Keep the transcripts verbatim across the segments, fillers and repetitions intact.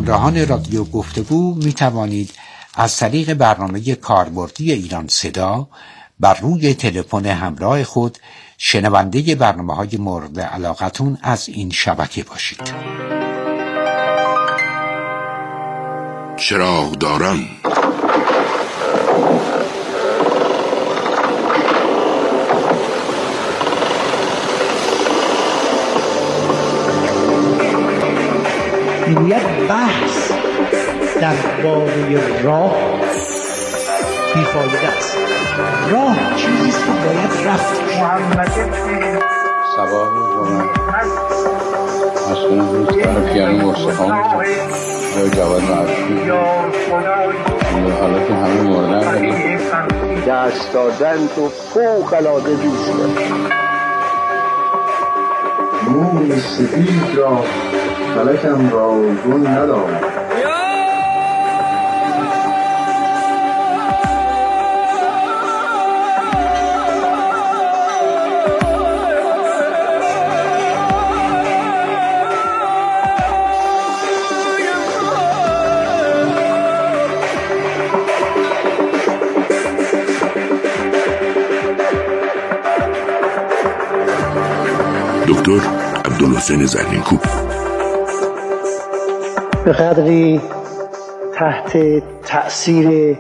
همراهان رادیو گفتگو می توانید از طریق برنامه کاربردی ایران صدا بر روی تلفن همراه خود شنونده برنامه‌های مورد علاقتون از این شبکه باشید. چراغداران میگوید بحث درباره راه بیفایده است. راه چیزیست که باید رفت. سبا رو من مسئولم روز کنم پیانو مرسخان آیا جواد معرفی حالا که همه موردن دست دادن تو فوق العاده دوسته. موی سفید را فلکم را گل ندارم. دکتر عبدالحسین زرینکوب به قدری تحت تأثیر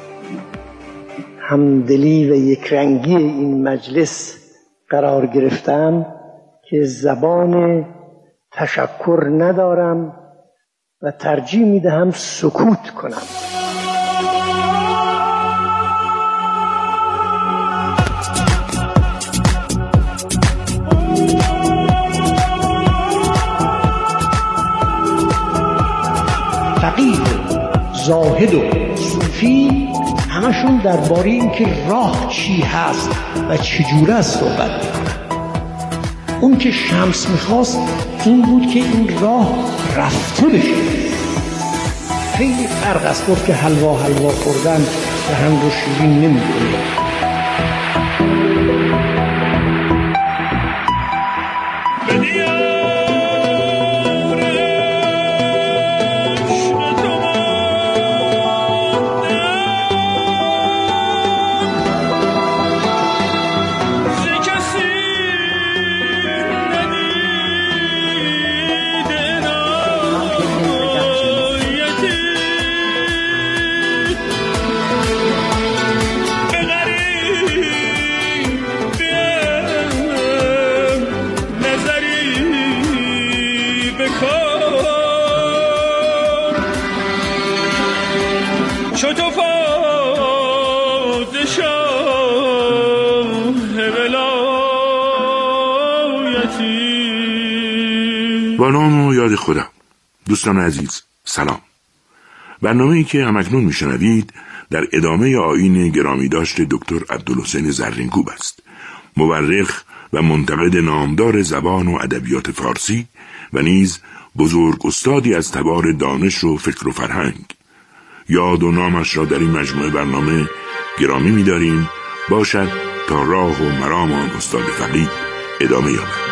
همدلی و یکرنگی این مجلس قرار گرفتم که زبان تشکر ندارم و ترجیح میدهم سکوت کنم. فقیه، زاهد و صوفی همشون درباره اینکه راه چی هست و چجوره است صحبت میکنن. اون که شمس میخواست این بود که این راه رفته بشه. خیلی فرق است. گفت که حلوا حلوا خوردن به هم رو شیرین نمیکنه. با نام و یاد خودم. دوستان عزیز سلام. برنامه‌ای که همکنون میشنوید در ادامه آیین گرامی داشت دکتر عبدالحسین زرینکوب است، مورخ و منتقد نامدار زبان و ادبیات فارسی و نیز بزرگ استادی از تبار دانش و فکر و فرهنگ. یاد و نامش را در این مجموعه برنامه گرامی می‌داریم. باشد تا راه و مرام آن استاد فقید ادامه یابد.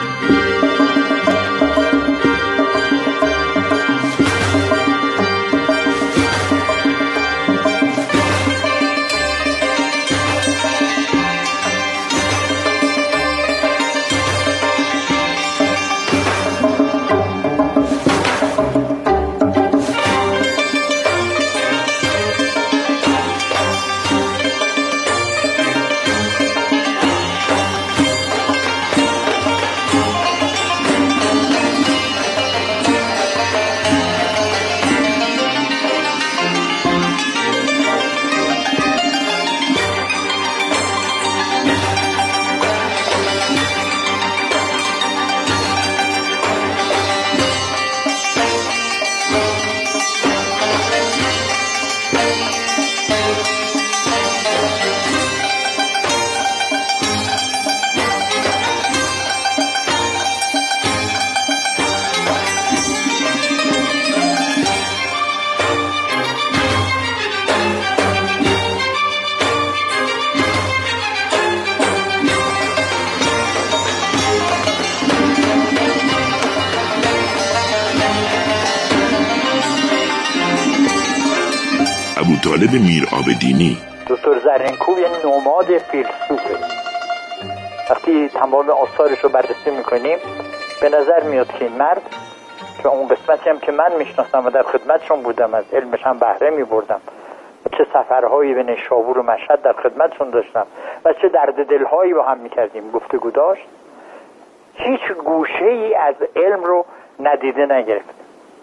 ابوطالب میرآبدینی. دکتر زرینکوب یه نماد فیلسوفه. وقتی تمام آثارش رو بررسی میکنیم به نظر میاد که این مرد که اون قسمتی هم که من میشناسم و در خدمتشون بودم، از علمش هم بهره میبردم و چه سفرهایی به نیشابور و مشهد در خدمتشون داشتم و چه درد دلهایی با هم میکردیم، گفتگو داشت، هیچ گوشه ای از علم رو ندیده نگرفت.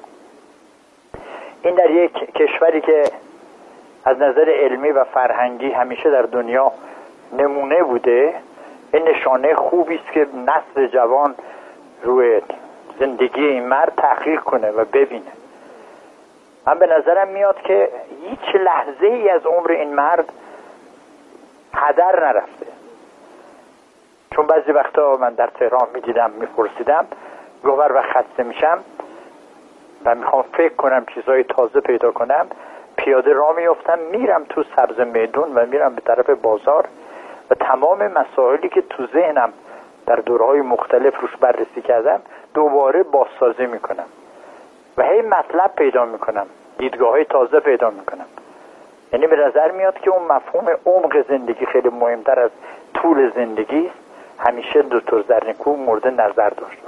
این در یک کشوری که از نظر علمی و فرهنگی همیشه در دنیا نمونه بوده، این نشانه خوبی است که نسل جوان روی زندگی این مرد تحقیق کنه و ببینه. من به نظرم میاد که هیچ لحظه ای از عمر این مرد هدر نرفته. چون بعضی وقتا من در تهران میدیدم، میپرسیدم، گوهر و خسته میشم و میخوام فکر کنم چیزهای تازه پیدا کنم، پیاده راه میافتم میرم تو سبز میدون و میرم به طرف بازار و تمام مسائلی که تو ذهنم در دورهای مختلف روش بررسی کردم دوباره بازسازی میکنم و هی مطلب پیدا میکنم، دیدگاه‌های تازه پیدا میکنم. یعنی به نظر میاد که اون مفهوم عمق زندگی خیلی مهمتر از طول زندگی است. همیشه دکتر زرینکوب مورد نظر داشت.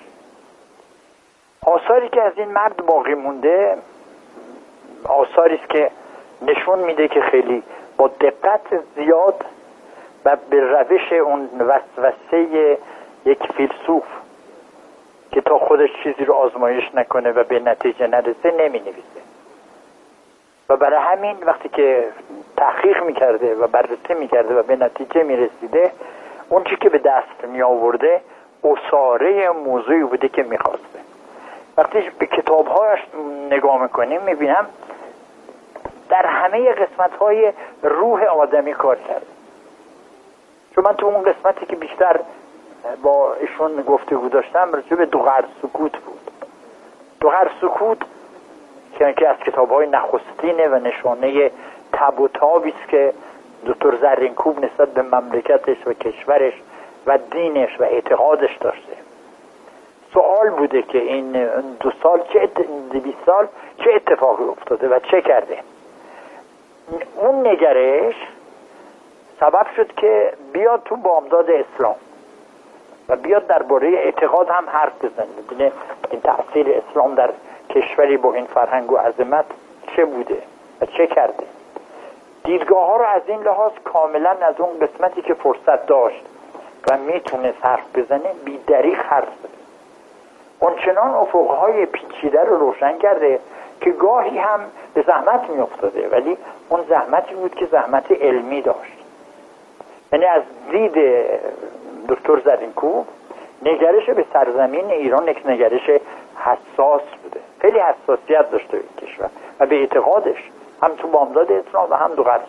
آثاری که از این مرد باقی مونده آثاری است که نشون میده که خیلی با دقت زیاد و به روش اون وسوسه یک فیلسوف که تا خودش چیزی رو آزمایش نکنه و به نتیجه نرسه نمی نویسه و برای همین وقتی که تحقیق میکرده و بررسی میکرده و به نتیجه میرسیده، اون چی که به دست می آورده اصاره موضوعی بوده که میخواسته. وقتی به کتابهایش نگاه میکنیم میبینم در همه قسمتهای روح آدمی کار کرده. چون من تو اون قسمتی که بیشتر با ایشون گفتگو داشتم راجع به دوغر سکوت بود. دوغر سکوت که از کتابهای نخستینه و نشانه تب و تابی است که دکتر زرینکوب نسبت به مملکتش و کشورش و دینش و اعتقادش داشته. سوال بوده که این دو سال چه بیست سال چه اتفاقی افتاده و چه کرده. اون نگرش سبب شد که بیاد تو بامداد اسلام و بیاد درباره اعتقاد هم حرف بزنه، ببینه این تأثیر اسلام در کشوری با این فرهنگ و عظمت چه بوده و چه کرده. دیدگاه ها رو از این لحاظ کاملا از اون قسمتی که فرصت داشت و میتونه حرف بزنه بی دریغ حرف بزنه. اون چنان افقهای پیچیده رو روشن کرده که گاهی هم به زحمت می افتاده، ولی اون زحمتی بود که زحمت علمی داشت. یعنی از دید دکتر زرینکوب نگرش به سرزمین ایران یک نگرش حساس بوده، خیلی حساسیت داشته به کشور و به اعتقادش، هم تو بامداد اسلام و هم دو قرص.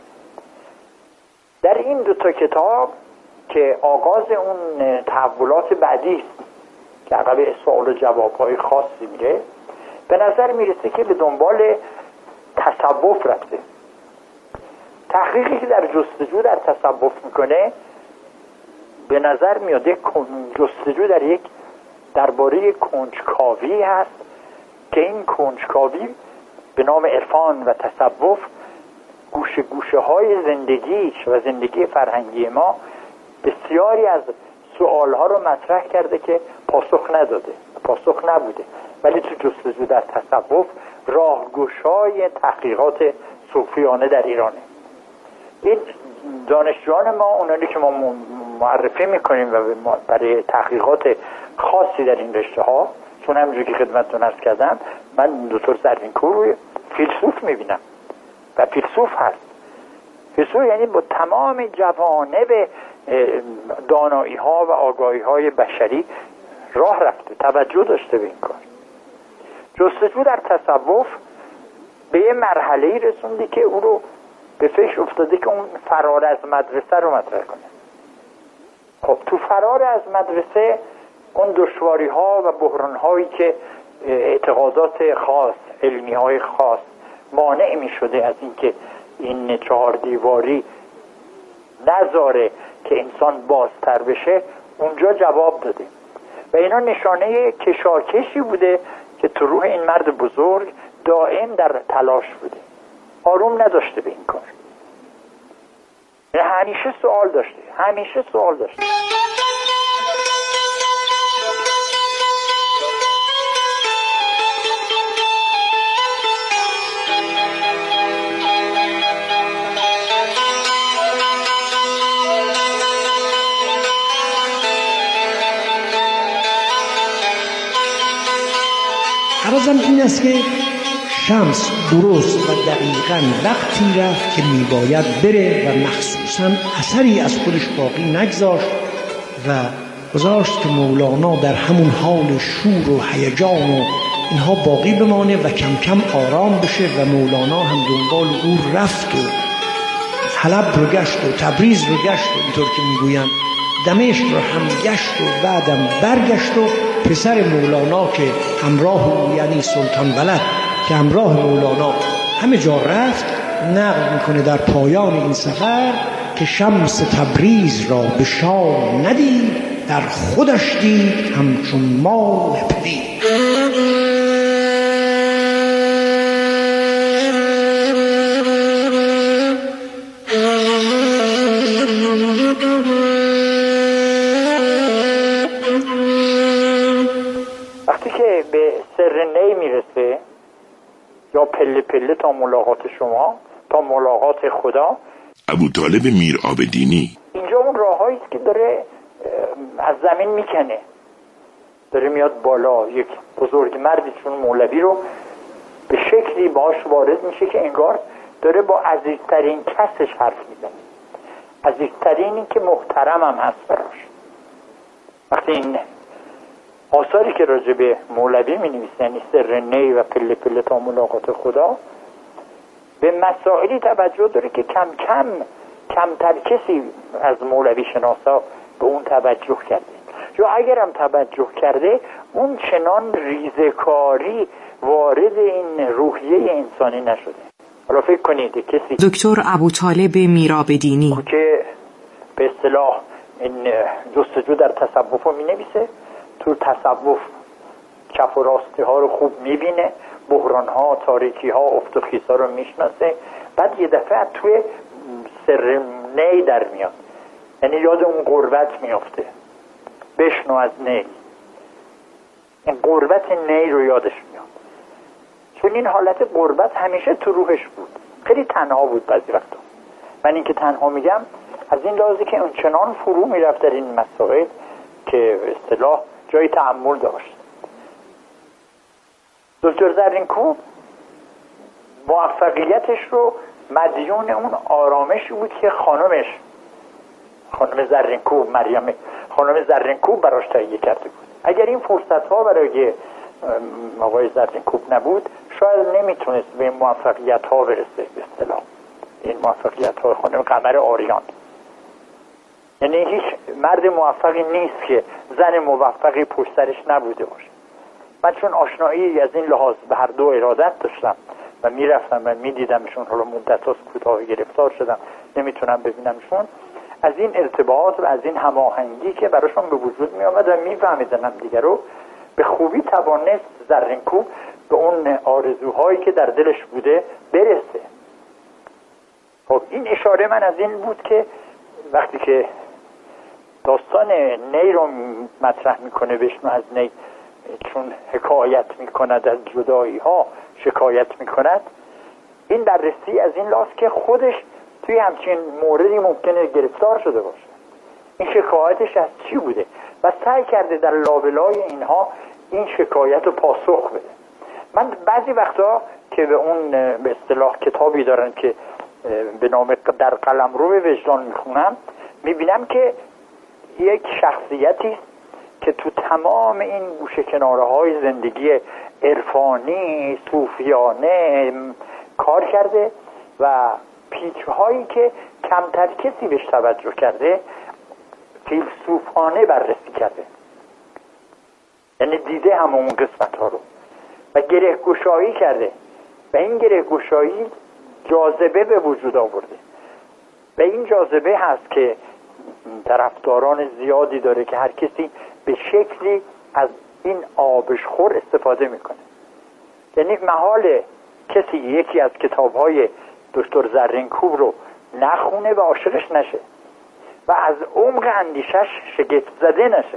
در این دو تا کتاب که آغاز اون تحولات بعدی است که عقب سوال و جواب‌های خاصی میره، به نظر میرسه که به دنبال تصوف رفته. تحقیقی که در جستجو در تصوف میکنه به نظر میاد یک جستجو در یک درباره کنجکاوی هست که این کنجکاوی به نام عرفان و تصوف گوشه گوشه های زندگیش و زندگی فرهنگی ما بسیاری از سوالها رو مطرح کرده که پاسخ نداده، پاسخ نبوده، ولی تو جستجو در تصوف راهگشای تحقیقات صوفیانه در ایرانه. این دانشجویان ما، اونانی که ما معرفی میکنیم و برای تحقیقات خاصی در این رشته ها، چون همونجوری که خدمتتون عرض کردم من دکتر زرینکوب رو فیلسوف میبینم و فیلسوف هست. فیلسوف یعنی با تمام جوانب دانایی ها و آگاهی های بشری راه رفته، توجه داشته به این کار. جستجو در تصوف به یه مرحله‌ای رسوندی که او رو به فکر افتاده که اون فرار از مدرسه رو مطرح کنه. خب تو فرار از مدرسه اون دشواری ها و بحران هایی که اعتقادات خاص، علمی های خاص مانع می شده از اینکه این چهار دیواری نذاره که انسان بازتر بشه، اونجا جواب داده و اینا نشانه کشاکشی بوده که تو روح این مرد بزرگ دائم در تلاش بوده. آروم نداشته به این کار. همیشه سوال داشته، همیشه سوال داشته. عرضم این است که شمس درست و دقیقاً وقتی رفت که میباید بره و مخصوصاً اثری از خودش باقی نگذاشت و گذاشت که مولانا در همون حال شور و هیجان و اینها باقی بمانه و کم کم آرام بشه و مولانا هم دنبال او رفت و حلب رو گشت و تبریز رو گشت و اینطور که میگوین دمشق رو هم گشت و بعدم برگشت و پسر مولانا که همراه او یعنی سلطان ولد که همراه مولانا همه جا رفت نقل میکنه در پایان این سفر که شمس تبریز را به شام ندید در خودش دید همچون ماه پدید. وقتی که به سر نی میرسه یا پله پله تا ملاقات شما، تا ملاقات خدا، ابوطالب میرعابدینی اینجا اون راهایی است که داره از زمین میکنه، داره میاد بالا. یک بزرگ مردی چون مولوی رو به شکلی باش وارد میشه که انگار داره با عزیزترین کسش حرف میزنه، عزیزترینی که محترم هم هست براش. وقتی این آثاری که راجع به مولوی می نویسه، یعنی سر نی و پله پله تا ملاقات خدا، به مسائلی توجه داره که کم کم کمتر کسی از مولوی شناسا به اون توجه کرده، یا اگرم توجه کرده اون چنان ریزکاری وارد این روحیه انسانی نشده. حالا فکر کنید کسی دکتر ابوطالب میرعابدینی که به اصطلاح این جستجو در تصوف رو می نویسه، تو تصوف کف و راستی ها رو خوب میبینه، بحران ها، تاریکی ها، افت و خیز ها رو میشناسه، بعد یه دفعه توی سر نی در میاد، یعنی یاد اون غربت میافته. بشنو از نی، این غربت نی رو یادش میاد، چون این حالت غربت همیشه تو روحش بود. خیلی تنها بود بعضی وقتا. من این که تنها میگم از این لحاظی که اون چنان فرو میرفت در این مسائل که به اصطلاح جای تأمل داشت. دکتر زرینکوب موفقیتش رو مدیون اون آرامشی بود که خانمش خانم زرینکوب مریم خانم زرینکوب براش تهیه کرده بود. اگر این فرصت ها برای آقای زرینکوب نبود شاید نمیتونست به این موفقیت ها برسه. به اصطلاح این موفقیت ها خانم قمر آریان، یعنی هیچ مرد موفقی نیست که زن موفقی پشت سرش نبوده باشه. من چون آشنایی از این لحاظ به هر دو ارادت داشتم و میرفتم و میدیدمشون، حالا مدت هاست کوتاه گرفتار شدم نمیتونم ببینمشون، از این ارتباط و از این هماهنگی که براشون به وجود می آمد و میفهمیدن هم دیگر رو، به خوبی توانست زرینکوب به اون آرزوهایی که در دلش بوده برسه. خب این اشاره من از این بود که وقتی که داستان نی رو مطرح میکنه، بشنو از نی، چون حکایت میکند از جدایی ها شکایت میکند، این بررسی از این لحاظ که خودش توی همچین موردی ممکنه گرفتار شده باشه. این شکایتش از چی بوده و سعی کرده در لابلای اینها این شکایت رو پاسخ بده. من بعضی وقتا که به اون به اصطلاح کتابی دارن که به نام در قلمرو وجدان میخونم، میبینم که یک شخصیتی که تو تمام این گوشه کناره های زندگی عرفانی صوفیانه کار کرده و پیچ هایی که کمتر کسی بهش توجه کرده فیلسوفانه بررسی کرده، یعنی دیده همون قسمت ها رو و گره گشایی کرده و این گره گشایی جاذبه به وجود آورده و این جاذبه هست که طرفداران زیادی داره که هر کسی به شکلی از این آبشخور استفاده میکنه. یعنی محال کسی یکی از کتاب‌های دکتر زرینکوب رو نخونه و عاشقش نشه و از عمق اندیشش شگفت زده نشه.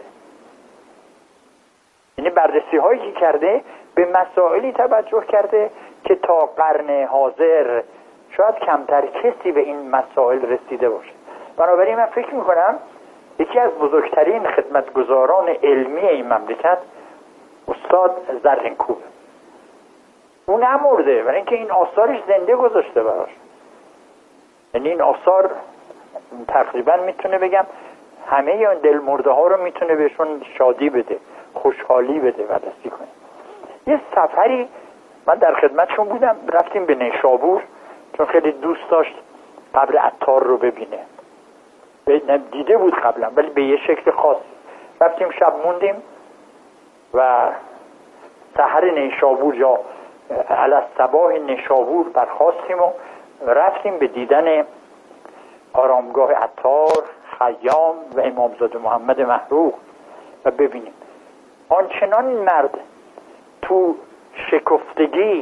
یعنی بررسی هایی که کرده به مسائلی توجه کرده که تا قرن حاضر شاید کمتر کسی به این مسائل رسیده باشه. بنابراین من فکر میکنم یکی از بزرگترین خدمتگزاران علمی این مملکت استاد زرینکوب. اون نمرده برای اینکه این آثارش زنده گذاشته براش. یعنی این آثار تقریبا میتونه بگم همه این دل مرده ها رو میتونه بهشون شادی بده، خوشحالی بده، بررسی کنه. یه سفری من در خدمتشون بودم، رفتیم به نیشابور چون خیلی دوست داشت قبر عطار رو ببینه. دیده بود قبلا ولی به یه شکل خاص. رفتیم شب موندیم و سحر نیشابور یا علی‌الصباح نیشابور برخاستیم و رفتیم به دیدن آرامگاه عطار، خیام و امامزاده محمد محروق و ببینیم آنچنان این مرد تو شکفتگی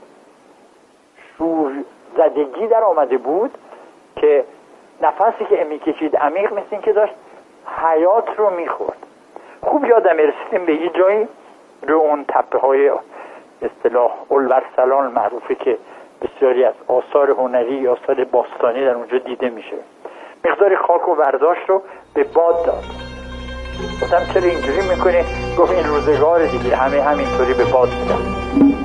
شور زدگی در آمده بود که نفسی که میکشید عمیق مثل این که داشت حیات رو میخورد. خوب یادم رسیدیم به یه جایی رو اون تپه های اصطلاح الورسلان معروفه که بسیاری از آثار هنری، آثار باستانی در اونجا دیده میشه. مقدار خاک و برداشت رو به باد داد. گفتم چرا اینجوری میکنه؟ گفت این روزگار دیگه همه همینطوری به باد میدن.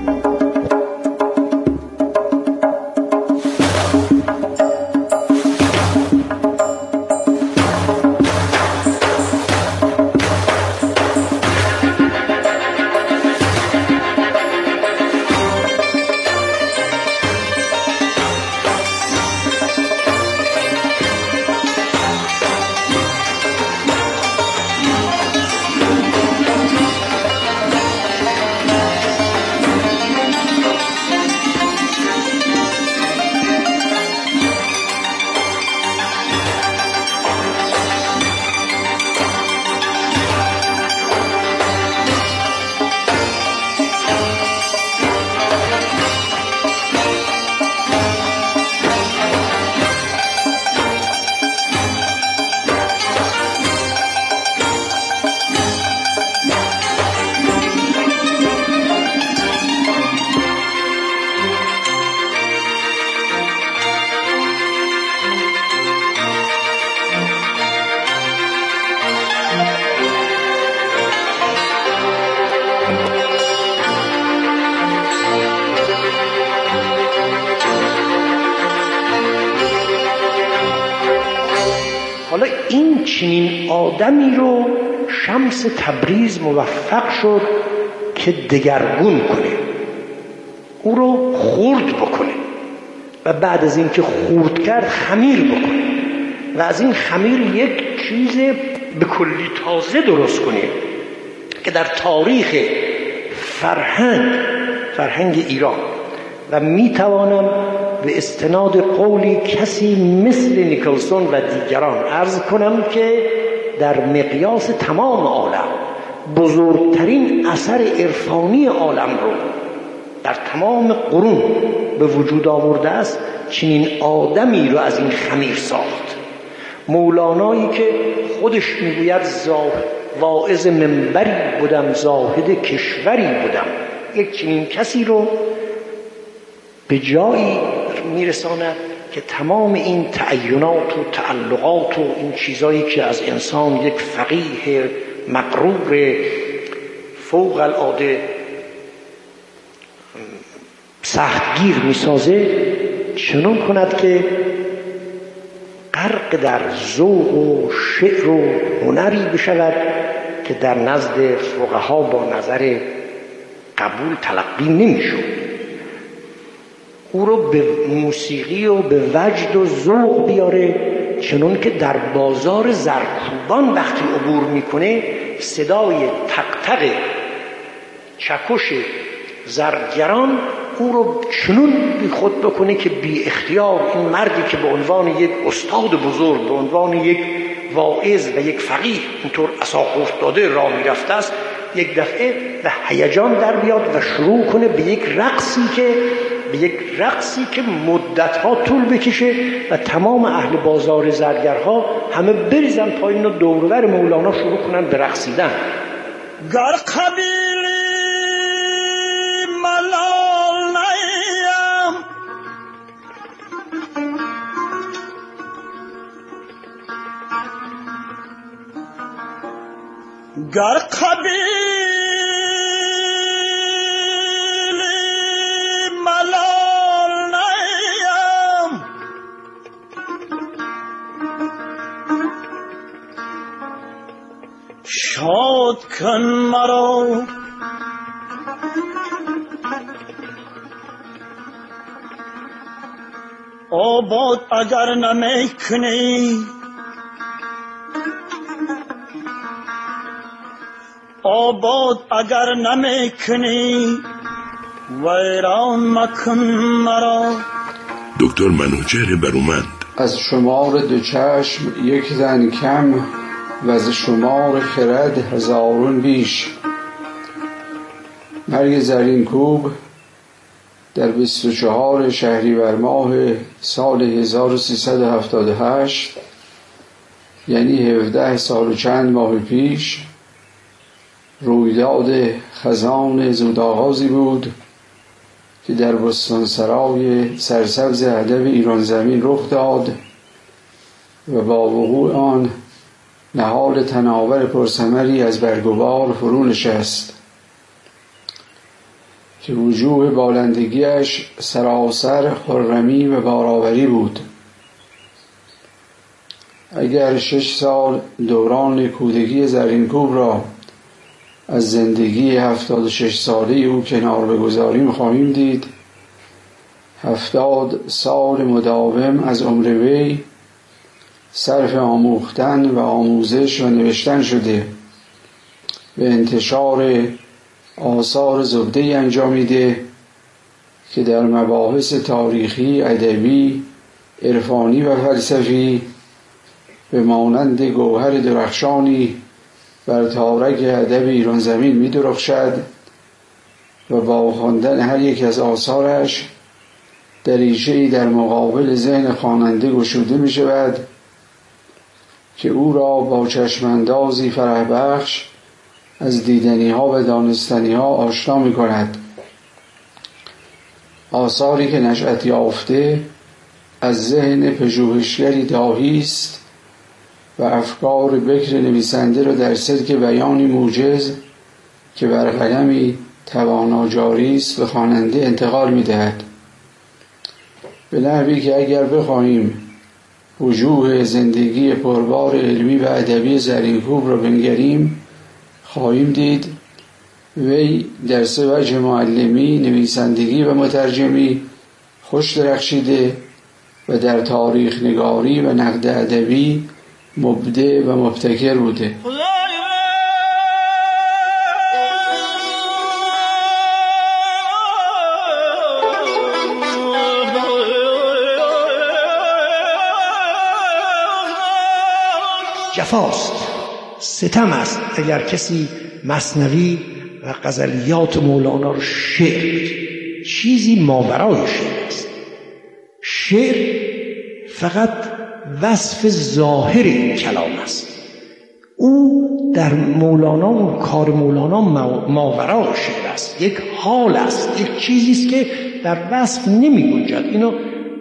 حالا این چنین آدمی رو شمس تبریز موفق شد که دگرگون کنه، او رو خرد بکنه و بعد از اینکه خرد کرد خمیر بکنه و از این خمیر یک چیز به کلی تازه درست کنه که در تاریخ فرهنگ فرهنگ ایران و میتوانم به استناد قولی کسی مثل نیکلسون و دیگران عرض کنم که در مقیاس تمام عالم بزرگترین اثر عرفانی عالم رو در تمام قرون به وجود آورده است. چنین آدمی رو از این خمیر ساخت. مولانایی که خودش میگوید واعظ منبری بودم، زاهد کشوری بودم، یک چنین کسی رو به جایی میرساند که تمام این تعینات و تعلقات و این چیزایی که از انسان یک فقیه مغرور فوق العاده سختگیر میسازه چنان کند که غرق در ذوق و شعر و هنری بشود که در نزد فقها با نظر قبول تلقی نمیشد. او رو به موسیقی و به وجد و ذوق بیاره چنون که در بازار زرکوبان وقتی عبور میکنه صدای تق تق چکش زرگران او رو چنون بی خود بکنه که بی اختیار این مردی که به عنوان یک استاد بزرگ، به عنوان یک واعظ و یک فقیه اینطور عصا افتاده راه میرفته است، یک دفعه به هیجان در بیاد و شروع کنه به یک رقصی که به یک رقصی که مدتها طول بکشه و تمام اهل بازار زرگرها همه بریزن پایین و دورور مولانا شروع کنن به رقصیدن. گر قبیلی ملال نیم گر قبیلی ملال نیم شاد کن مرا آباد اگر نمیکنی آباد اگر نمیکنی ویران مکن مرا. دکتر منوچهر برومند: از شمار دو چشم یک زن کم و از شمار خرد هزارون بیش. مرگ زرینکوب در بیست و چهار شهریور ماه سال هزار و سیصد و هفتاد و هشت، یعنی هفده سال و چند ماه پیش، رویداد خزان زودآغازی بود که در بستانسرای سرسبز ادب ایران زمین رخ داد و با وقوع آن نهال تناور پرثمری از برگ و بار فرو نشست که وجوه بالندگیش سراسر خرمی و بارآوری بود. اگر شش سال دوران کودکی زرینکوب را از زندگی هفتاد و شش ساله او کنار بگذاریم خواهیم دید هفتاد سال مداوم از عمر وی صرف آموختن و آموزش و نوشتن شده، به انتشار آثار زبده‌ای انجامیده که در مباحث تاریخی، ادبی، عرفانی و فلسفی به مانند گوهر درخشانی بر تارک ادب ایران زمین می درخشد و با خواندن هر یک از آثارش دریچه‌ای در مقابل ذهن خواننده گشوده می شود که او را با چشماندازی فرح بخش از دیدنی ها و دانستنی ها آشنا می کند. آثاری که نشأت یافته از ذهن پژوهشگری داهی است و افکار بکر نویسنده را در سلک بیانی موجز که بر قلمی توانا جاری است به خواننده انتقال می دهد، به نحوی که اگر بخواهیم وجوه زندگی پربار علمی و ادبی زرینکوب را بنگریم خواهیم دید وی در سه وجه معلمی، نویسندگی و مترجمی خوش درخشیده و در تاریخ نگاری و نقد ادبی مبدع و مبتکر بوده. جفاست، ستم است اگر کسی مثنوی و غزلیات مولانا رو شعر بگه. چیزی ماورای شعر است. شعر فقط وصف ظاهر این کلام است. او در مولانا و کار مولانا ماورای شعر است، یک حال است، یک چیزی است که در وصف نمی گنجد. اینو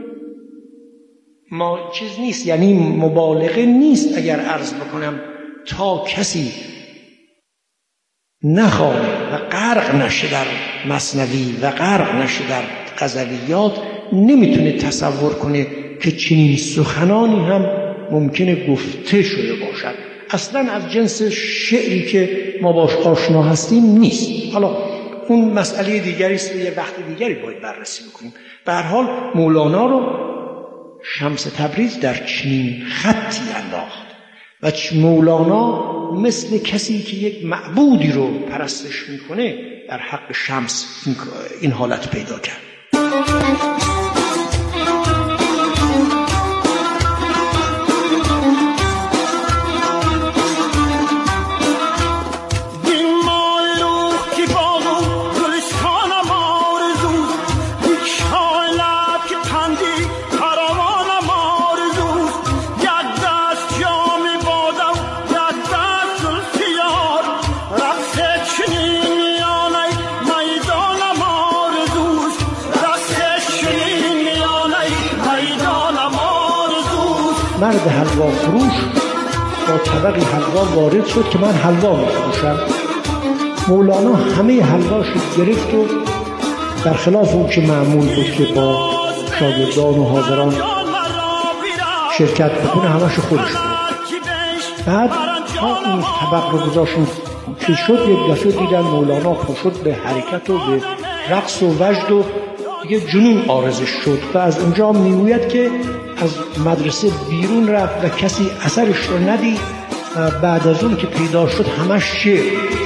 ما چیز نیست، یعنی مبالغه نیست اگر عرض بکنم تا کسی نخوانه و غرق نشه در مثنوی و غرق نشه در غزلیات نمیتونه تصور کنه که چنین سخنانی هم ممکنه گفته شده باشد. اصلا از جنس شعری که ما باش آشنا هستیم نیست. حالا اون مسئله دیگری است و یه وقت دیگری باید بررسی بکنیم. به هر حال مولانا رو شمس تبریز در چنین خطی انداخت و مولانا مثل کسی که یک معبودی رو پرستش میکنه در حق شمس این حالت پیدا کرد. Show مرد حلوا فروش با طبقی حلوا وارد شد که من حلوا می‌فروشم. مولانا همه حلواش گرفت و برخلاف اون که معمول بود که با شاگردان و حاضران شرکت بکنه همش خودش بود. بعد تا اون طبق رو گذاشون که شد یک دفعه دیدن مولانا پا شد به حرکت و به رقص و وجد و دیگه جنون عارضش شد و از اونجا میگوید که از مدرسه بیرون رفت و کسی اثرش رو ندید و بعد از اون که پیدا شد همش شعر.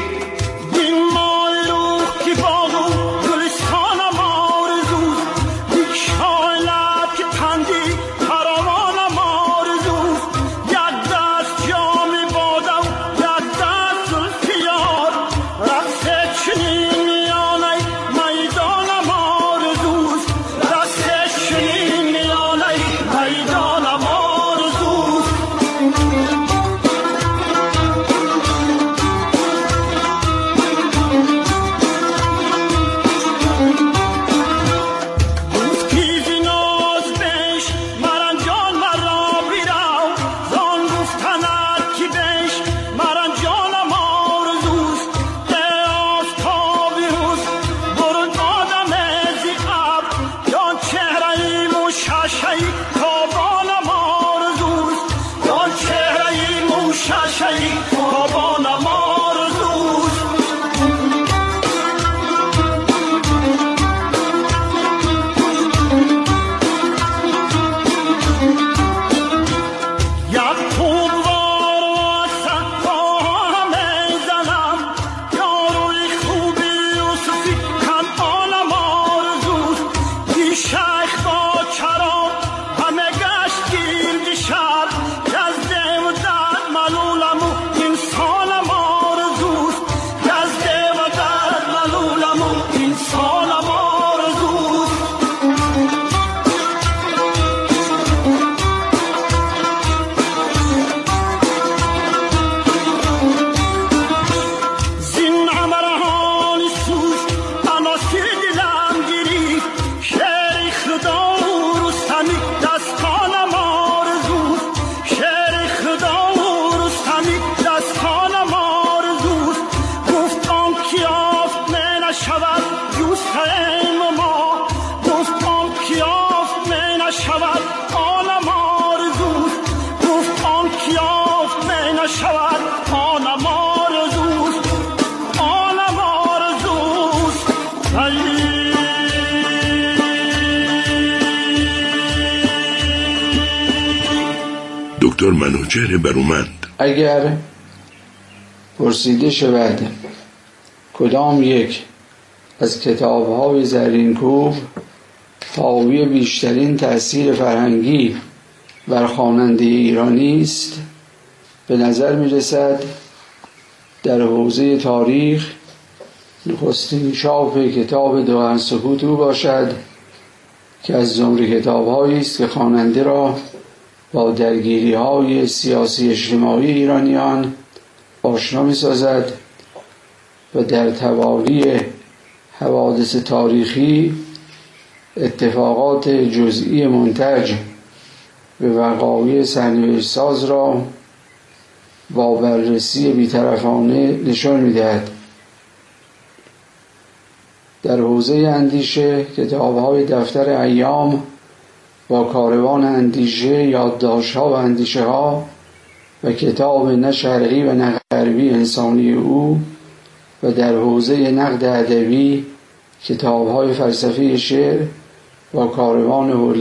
دکتر منوچهر برومند: اگر پرسیده شود کدام یک از کتاب‌های زرینکوب حاوی بیشترین تأثیر فرهنگی بر خواننده ایرانی است، به نظر می‌رسد در حوزه تاریخ نخستین چاپ کتاب دو سکوت او باشد که از جمله کتاب‌هایی است که خواننده را با درگیری‌های سیاسی اجتماعی ایرانیان آشنا می‌سازد و در توالی حوادث تاریخی اتفاقات جزئی منتج به وقایع سرنوشت‌ساز را با بررسی بی‌طرفانه نشان می‌دهد. در حوزه اندیشه کتاب‌های دفتر ایام با کاروان اندیشه، یادداشت‌ها و اندیشه‌ها و کتاب نه شرقی و نه غربی انسانی او، و در حوزه نقد ادبی کتاب‌های فلسفی شعر با کاروان